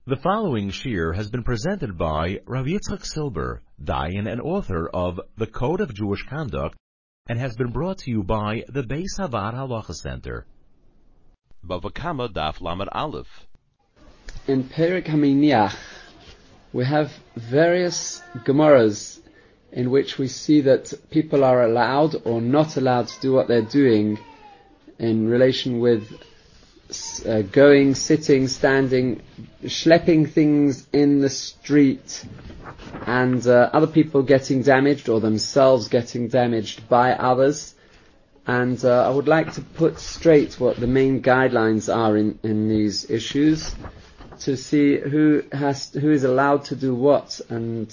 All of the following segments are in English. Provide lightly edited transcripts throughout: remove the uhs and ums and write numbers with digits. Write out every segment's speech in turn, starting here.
The following shir has been presented by Rav Yitzchak Silber, Dayan and author of The Code of Jewish Conduct, and has been brought to you by the Beis Havad Halacha Center. Bava Kama Daf Lamed Aleph. In Perek HaMiniach, we have various Gemaras in which we see that people are allowed or not allowed to do what they're doing in relation with going, sitting, standing, schlepping things in the street, and other people getting damaged or themselves getting damaged by others. And I would like to put straight what the main guidelines are in these issues, to see who is allowed to do what and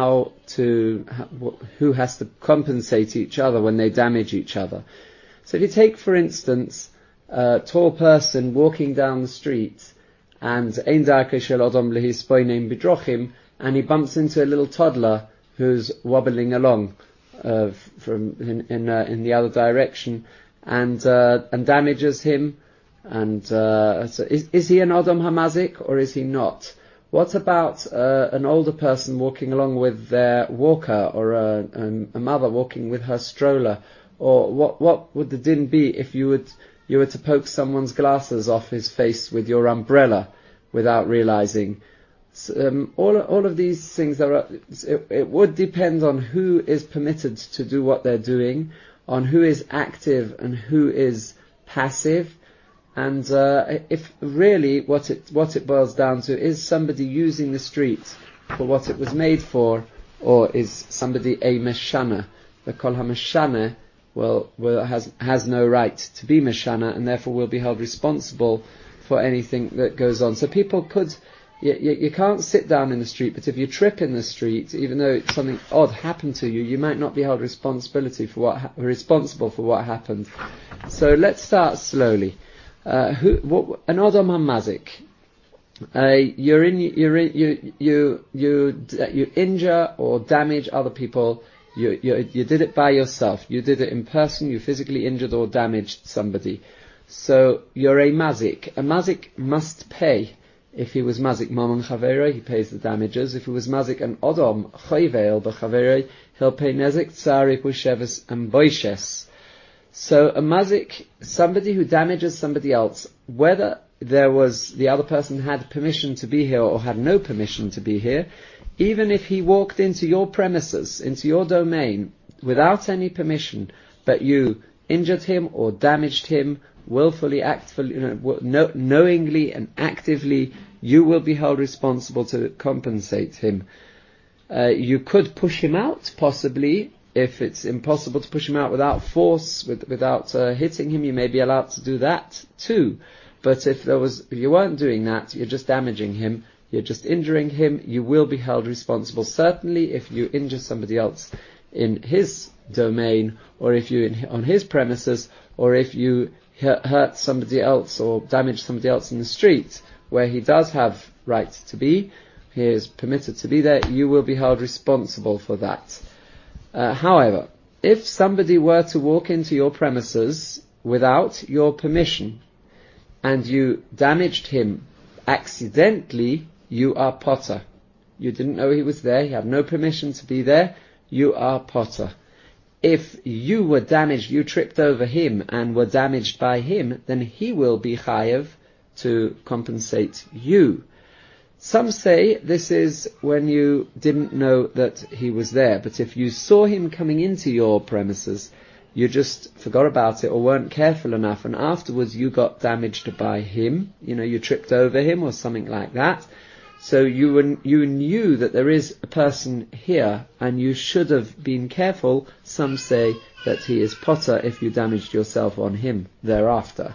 who has to compensate each other when they damage each other. So if you take, for instance, a tall person walking down the street and ein darkei shel adam lehispoinem bidrochim, and he bumps into a little toddler who's wobbling along from in the other direction and damages him. And so is he an Adam Hamazik or is he not? What about an older person walking along with their walker, or a mother walking with her stroller? Or what would the din be if you were to poke someone's glasses off his face with your umbrella without realizing? All of these things it would depend on who is permitted to do what they're doing, on who is active and who is passive. And if really what it boils down to is somebody using the street for what it was made for, or is somebody a meshana? The kol ha-meshana has no right to be meshana, and therefore will be held responsible for anything that goes on. So people could, you can't sit down in the street, but if you trip in the street, even though something odd happened to you, you might not be held responsible for what happened. So let's start slowly. An Adam Hamazik. You injure or damage other people. You did it by yourself. You did it in person. You physically injured or damaged somebody. So you're a mazik. A mazik must pay. If he was mazik mamon chaverei, he pays the damages. If he was mazik an Adam chayvel b'chaverei, he'll pay nezik, tsar, ipusheves, and boishes. So a mazik, somebody who damages somebody else, whether the other person had permission to be here or had no permission to be here, even if he walked into your premises, into your domain, without any permission, but you injured him or damaged him willfully, knowingly and actively, you will be held responsible to compensate him. You could push him out, possibly. If it's impossible to push him out without force, without hitting him, you may be allowed to do that too. But if you weren't doing that, you're just damaging him, you're just injuring him, you will be held responsible. Certainly if you injure somebody else in his domain, or if you on his premises, or if you hurt somebody else or damage somebody else in the street where he does have right to be, he is permitted to be there, you will be held responsible for that. However, if somebody were to walk into your premises without your permission and you damaged him accidentally, you are potter. You didn't know he was there, he had no permission to be there, you are potter. If you were damaged, you tripped over him and were damaged by him, then he will be chayev to compensate you. Some say this is when you didn't know that he was there, but if you saw him coming into your premises, you just forgot about it or weren't careful enough, and afterwards you got damaged by him, you tripped over him or something like that, so you knew that there is a person here and you should have been careful. Some say that he is potter if you damaged yourself on him thereafter.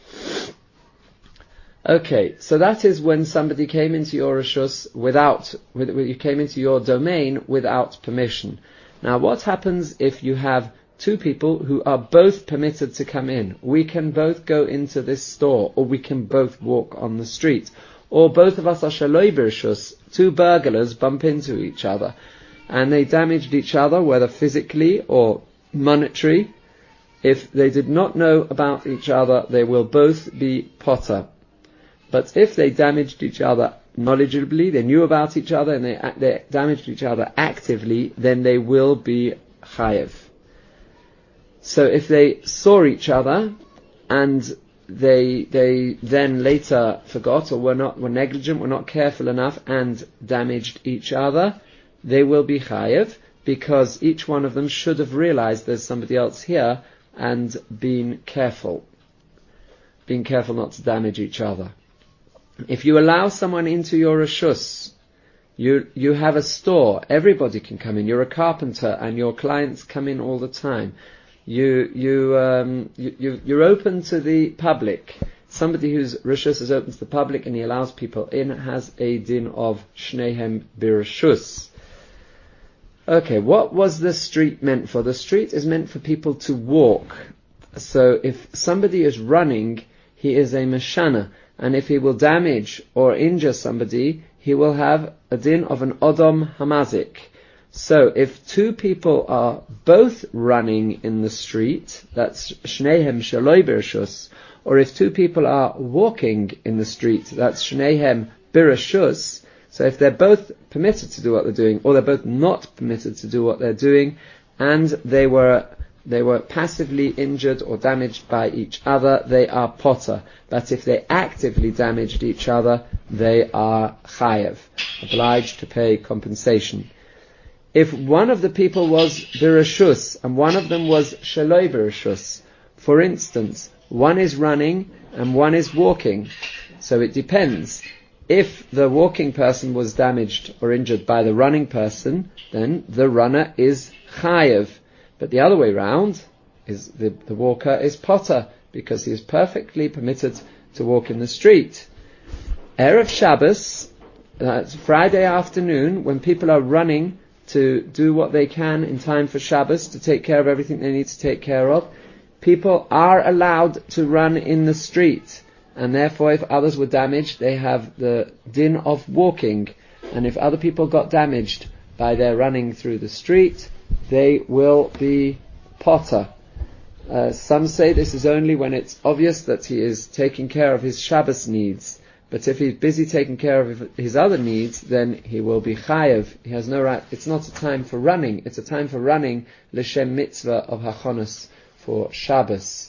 Okay, so that is when somebody came into your reshus you came into your domain without permission. Now what happens if you have two people who are both permitted to come in? We can both go into this store, or we can both walk on the street, or both of us are shaloi b'reshus. Two burglars bump into each other, and they damaged each other, whether physically or monetary. If they did not know about each other, they will both be potter. But if they damaged each other knowledgeably, they knew about each other, and they damaged each other actively, then they will be chayev. So if they saw each other and they then later forgot or were negligent, were not careful enough, and damaged each other, they will be chayev, because each one of them should have realized there's somebody else here and been careful not to damage each other. If you allow someone into your reshus, you have a store, everybody can come in, you're a carpenter and your clients come in all the time. You're open to the public. Somebody whose reshus is open to the public and he allows people in has a din of shnehem bireshus. Okay, what was the street meant for? The street is meant for people to walk. So if somebody is running, he is a meshana, and if he will damage or injure somebody, he will have a din of an odom hamazik. So if two people are both running in the street, that's shnehem shaloi bireshus, or if two people are walking in the street, that's shnehem bireshus. So if they're both permitted to do what they're doing, or they're both not permitted to do what they're doing, and they were passively injured or damaged by each other, they are potter. But if they actively damaged each other, they are chayev, obliged to pay compensation. If one of the people was bireshus and one of them was shaloi bireshus, for instance, one is running and one is walking, so it depends. If the walking person was damaged or injured by the running person, then the runner is chayev. But the other way round is the walker is potter, because he is perfectly permitted to walk in the street. Erev Shabbos, that's Friday afternoon, when people are running to do what they can in time for Shabbos, to take care of everything they need to take care of, people are allowed to run in the street. And therefore, if others were damaged, they have the din of walking. And if other people got damaged by their running through the street, they will be potter. Some say this is only when it's obvious that he is taking care of his Shabbos needs. But if he's busy taking care of his other needs, then he will be chayev. He has no right. It's not a time for running. It's a time for running l'shem mitzvah of hachonos for Shabbos.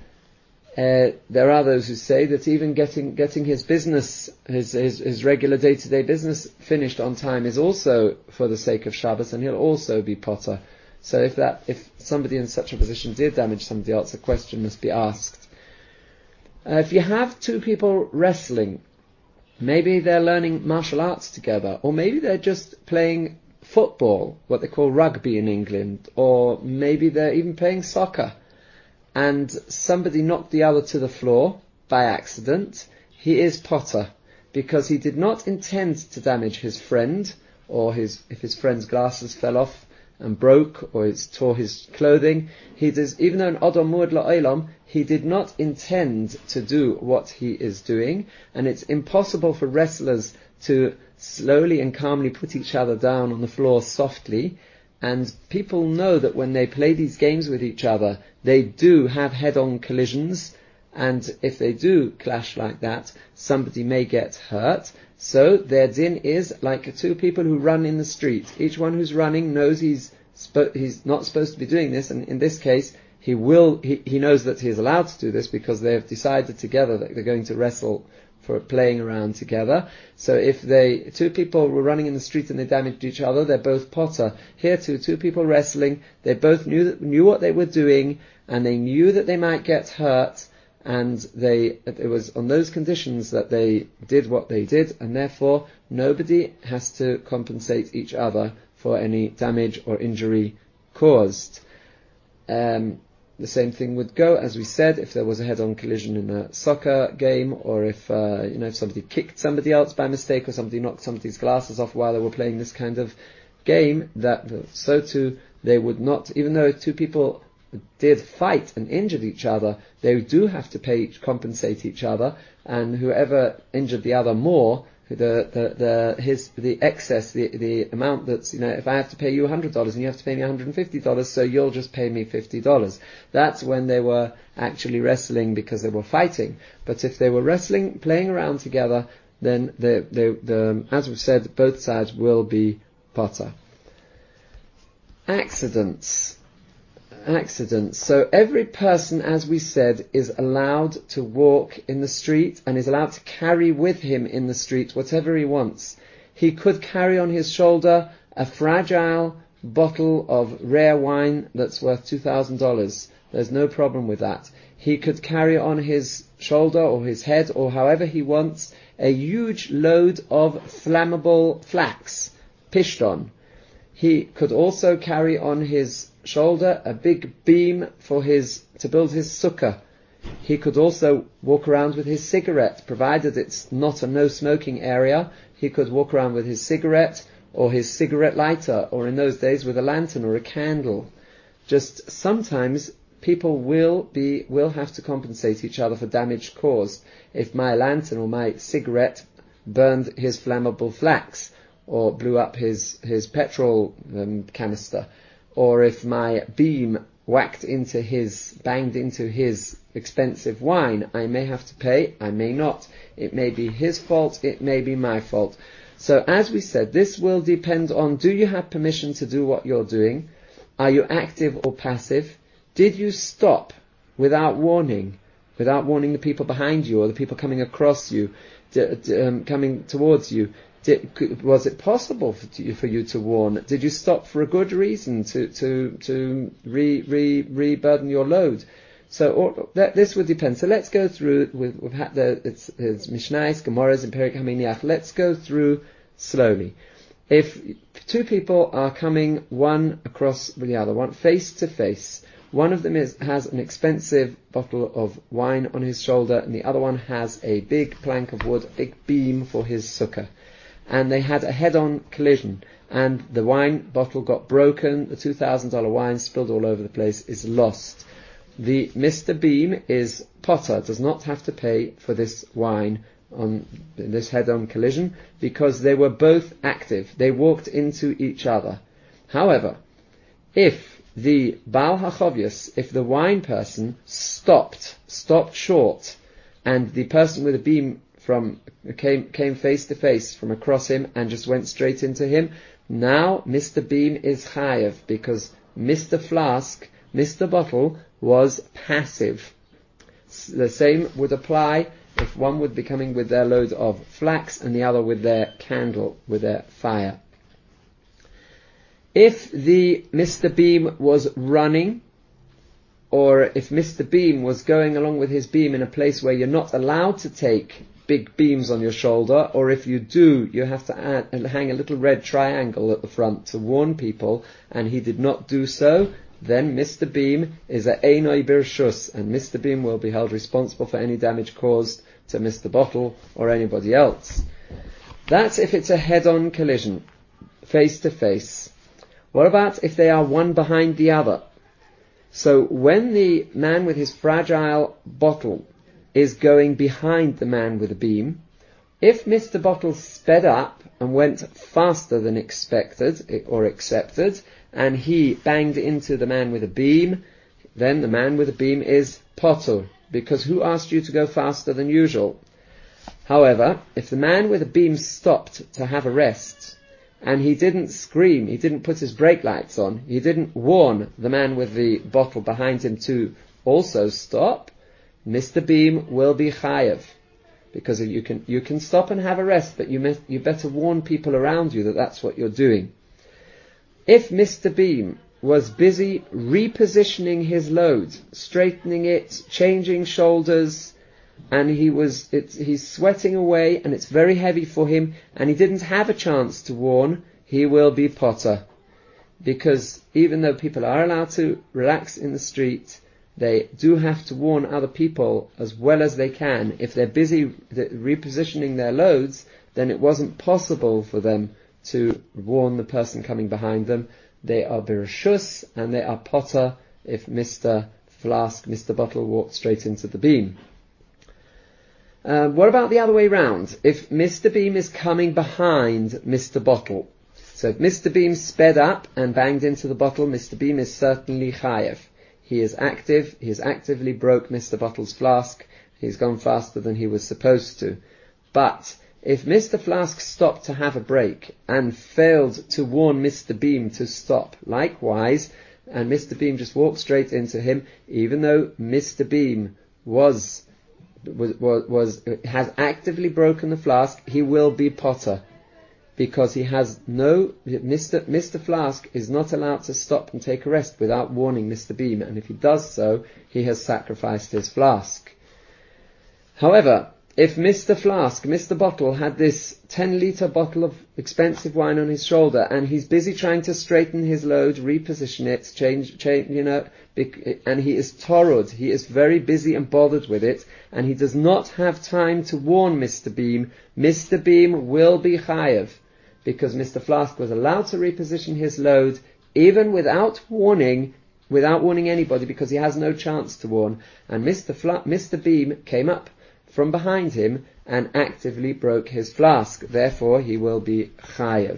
There are those who say that even getting his business, his regular day-to-day business finished on time is also for the sake of Shabbos, and he'll also be potter. So if somebody in such a position did damage somebody else, a question must be asked. If you have two people wrestling, maybe they're learning martial arts together, or maybe they're just playing football, what they call rugby in England, or maybe they're even playing soccer, and somebody knocked the other to the floor by accident, he is potter, because he did not intend to damage his friend, or if his friend's glasses fell off and broke, or it tore his clothing, even though an odom muad la'olam, he did not intend to do what he is doing, and it's impossible for wrestlers to slowly and calmly put each other down on the floor softly. And people know that when they play these games with each other, they do have head-on collisions, and if they do clash like that, somebody may get hurt. So their din is like two people who run in the street. Each one who's running knows he's not supposed to be doing this, and in this case, he knows that he is allowed to do this because they have decided together that they're going to wrestle for playing around together. So if two people were running in the street and they damaged each other, they're both potter. Here two people wrestling, they both knew what they were doing, and they knew that they might get hurt, and it was on those conditions that they did what they did, and therefore nobody has to compensate each other for any damage or injury caused. The same thing would go, as we said, if there was a head-on collision in a soccer game, or if somebody kicked somebody else by mistake, or somebody knocked somebody's glasses off while they were playing this kind of game, so too they would not, even though two people did fight and injured each other, they do have to compensate each other, and whoever injured the other more, the excess, the amount that's, if I have to pay you $100 and you have to pay me $150, so you'll just pay me $50. That's when they were actually wrestling because they were fighting. But if they were wrestling, playing around together, then as we've said, both sides will be potter. Accidents. So every person, as we said, is allowed to walk in the street and is allowed to carry with him in the street whatever he wants. He could carry on his shoulder a fragile bottle of rare wine that's worth $2,000. There's no problem with that. He could carry on his shoulder or his head or however he wants a huge load of flammable flax, pishton. He could also carry on his shoulder a big beam to build his sukkah. He could also walk around with his cigarette, provided it's not a no smoking area. He could walk around with his cigarette or his cigarette lighter, or in those days with a lantern or a candle. Just sometimes people will have to compensate each other for damage caused. If my lantern or my cigarette burned his flammable flax, or blew up his petrol canister, or if my beam banged into his expensive wine, I may have to pay, I may not. It may be his fault, it may be my fault. So as we said, this will depend on, do you have permission to do what you're doing? Are you active or passive? Did you stop without warning the people behind you or the people coming across you, coming towards you? Was it possible for you to warn? Did you stop for a good reason to re-burden your load? So this would depend. So let's go through. We've had it's Mishnais, Gemaras, and Perek HaMiniach. Let's go through slowly. If two people are coming one across the other, one face to face, one of them has an expensive bottle of wine on his shoulder, and the other one has a big plank of wood, a big beam for his sukkah. And they had a head-on collision, and the wine bottle got broken, the $2,000 wine spilled all over the place, is lost. The Mr. Beam is potter, does not have to pay for this wine on this head-on collision, because they were both active. They walked into each other. However, if the Baal HaChovyos, if the wine person stopped short, and the person with a beam came face to face from across him and just went straight into him, now Mr. Beam is chayav, because Mr. Flask, Mr. Bottle, was passive. The same would apply if one would be coming with their load of flax and the other with their candle, with their fire. If the Mr. Beam was running, or if Mr. Beam was going along with his beam in a place where you're not allowed to take big beams on your shoulder, or if you do, you have to hang a little red triangle at the front to warn people, and he did not do so, then Mr. Beam is a Einoi Birshus, and Mr. Beam will be held responsible for any damage caused to Mr. Bottle or anybody else. That's if it's a head-on collision, face to face. What about if they are one behind the other? So when the man with his fragile bottle is going behind the man with a beam, if Mr. Bottle sped up and went faster than expected or accepted, and he banged into the man with a beam, then the man with a beam is potter, because who asked you to go faster than usual? However, if the man with a beam stopped to have a rest, and he didn't scream, he didn't put his brake lights on, he didn't warn the man with the bottle behind him to also stop, Mr. Beam will be chayav, because you can stop and have a rest, but you better warn people around you that that's what you're doing. If Mr. Beam was busy repositioning his load, straightening it, changing shoulders, and he's sweating away, and it's very heavy for him, and he didn't have a chance to warn, he will be potter, because even though people are allowed to relax in the street, they do have to warn other people as well as they can. If they're busy repositioning their loads, then it wasn't possible for them to warn the person coming behind them. They are birshus and they are potter if Mr. Flask, Mr. Bottle walked straight into the beam. What about the other way round? If Mr. Beam is coming behind Mr. Bottle, so if Mr. Beam sped up and banged into the bottle, Mr. Beam is certainly chayav. He is active, he has actively broke Mr. Bottle's flask, he's gone faster than he was supposed to. But If Mr. Flask stopped to have a break and failed to warn Mr. Beam to stop likewise, and Mr. Beam just walked straight into him, even though Mr. Beam has actively broken the flask, he will be potter, because he has Mr. Flask is not allowed to stop and take a rest without warning Mr. Beam, and if he does so, he has sacrificed his flask. However, if Mr. Bottle, had this 10-litre bottle of expensive wine on his shoulder, and he's busy trying to straighten his load, reposition it, change, and he is torud, he is very busy and bothered with it, and he does not have time to warn Mr. Beam will be chayev, because Mr. Flask was allowed to reposition his load, even without warning anybody, because he has no chance to warn, and Mr. Beam came up from behind him and actively broke his flask. Therefore, he will be chayev.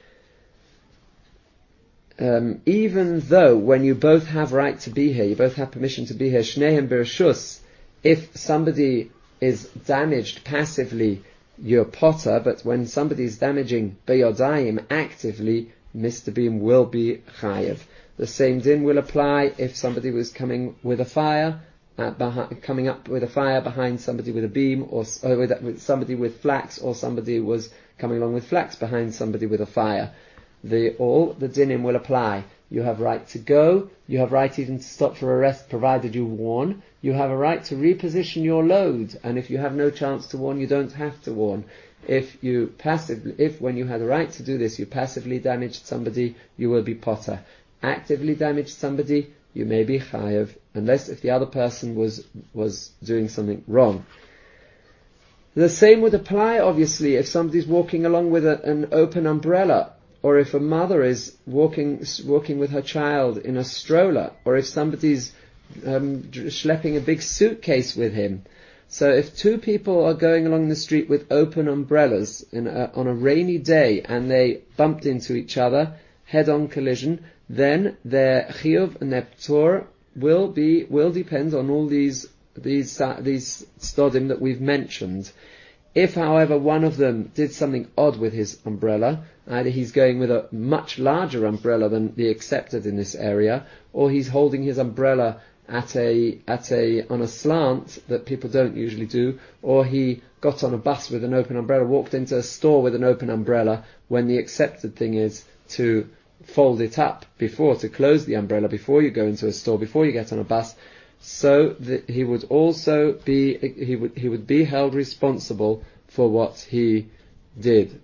Even though when you both have right to be here, you both have permission to be here, shnehem bershus, if somebody is damaged passively, you're potter, but when somebody is damaging beyodayim actively, Mr. Beam will be chayev. The same din will apply if somebody was coming with a fire, coming up with a fire behind somebody with a beam, or with somebody with flax, or somebody was coming along with flax behind somebody with a fire. All the dinim will apply. You have right to go, you have right even to stop for a rest provided you warn, you have a right to reposition your load, and if you have no chance to warn, you don't have to warn. If when you had a right to do this, you passively damaged somebody, you will be potter. Actively damaged somebody, you may be chayev, unless if the other person was doing something wrong. The same would apply, obviously, if somebody's walking along with an open umbrella, or if a mother is walking with her child in a stroller, or if somebody's schlepping a big suitcase with him. So if two people are going along the street with open umbrellas on a rainy day, and they bumped into each other, head-on collision, then their chiyuv and their p'tor will depend on all these stodim that we've mentioned. If, however, one of them did something odd with his umbrella, either he's going with a much larger umbrella than the accepted in this area, or he's holding his umbrella on a slant that people don't usually do, or he got on a bus with an open umbrella, walked into a store with an open umbrella, when the accepted thing is to fold it up to close the umbrella before you go into a store, before you get on a bus, so that he would also be held responsible for what he did.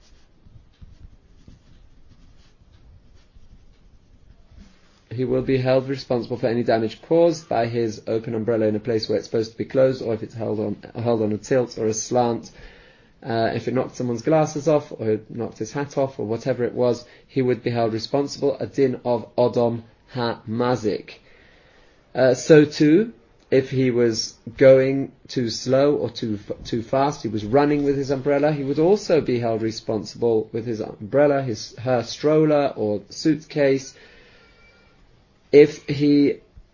He will be held responsible for any damage caused by his open umbrella in a place where it's supposed to be closed, or if it's held on a tilt or a slant. If it knocked someone's glasses off, or it knocked his hat off, or whatever it was, he would be held responsible, a din of Odom ha-mazik. So too, if he was going too slow or too fast, he was running with his umbrella, he would also be held responsible with his umbrella, her stroller or suitcase. If he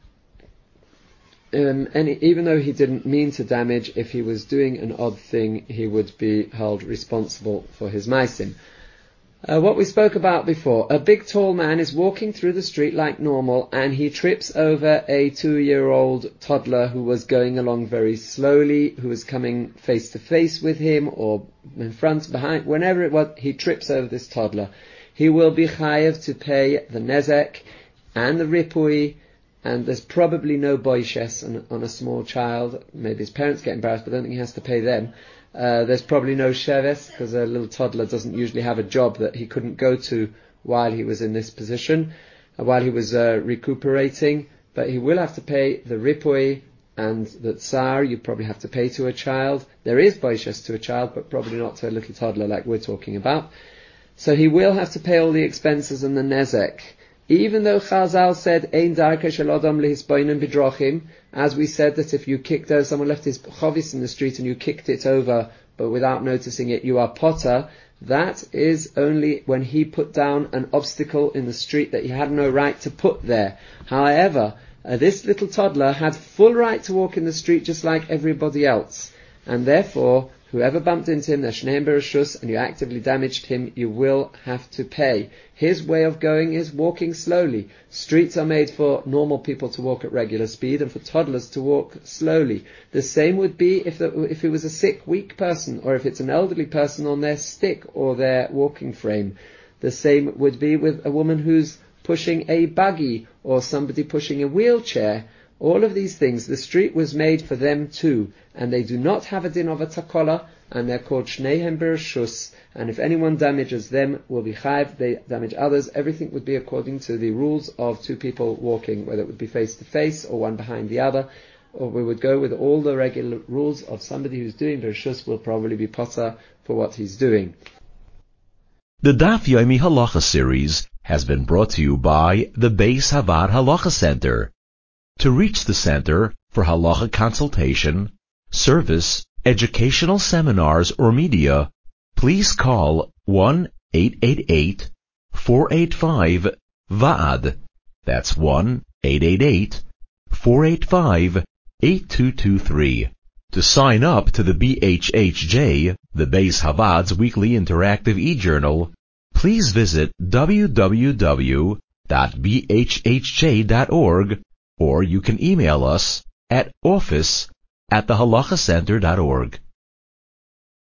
even though he didn't mean to damage, if he was doing an odd thing, he would be held responsible for his maisim. What we spoke about before, a big tall man is walking through the street like normal, and he trips over a 2-year-old toddler who was going along very slowly, who was coming face to face with him, or in front, behind, whenever it was, he trips over this toddler. He will be chayev to pay the nezek and the ripui, and there's probably no boishes on a small child. Maybe his parents get embarrassed, but I don't think he has to pay them. There's probably no sheves, because a little toddler doesn't usually have a job that he couldn't go to while he was in this position, while he was recuperating. But he will have to pay the ripui and the tsar. You probably have to pay to a child. There is boishes to a child, but probably not to a little toddler like we're talking about. So he will have to pay all the expenses and the nezek. Even though Chazal said, Ein darka shel adam lehisboinen bidrochim, as we said that if you kicked over, someone left his chovis in the street and you kicked it over, but without noticing it, you are potter, that is only when he put down an obstacle in the street that he had no right to put there. However, this little toddler had full right to walk in the street just like everybody else, and therefore, Whoever bumped into him, they're shneim bereshus, and you actively damaged him, you will have to pay. His way of going is walking slowly. Streets are made for normal people to walk at regular speed and for toddlers to walk slowly. The same would be if it was a sick, weak person, or if it's an elderly person on their stick or their walking frame. The same would be with a woman who's pushing a buggy or somebody pushing a wheelchair. All of these things, the street was made for them too, and they do not have a din of a takola, and they're called shneihem bereshus, and if anyone damages them, will be chayv. They damage others, everything would be according to the rules of two people walking, whether it would be face to face or one behind the other, or we would go with all the regular rules of somebody who's doing bereshus will probably be potter for what he's doing. The Daf Yomi Halacha series has been brought to you by the Beis Havad Halacha Center. To reach the center for halacha consultation, service, educational seminars, or media, please call 1-888-485-VAAD. That's 1-888-485-8223. To sign up to the BHHJ, the Beis Havad's weekly interactive e-journal, please visit www.bhhj.org, or you can email us at office@thehalachacenter.org.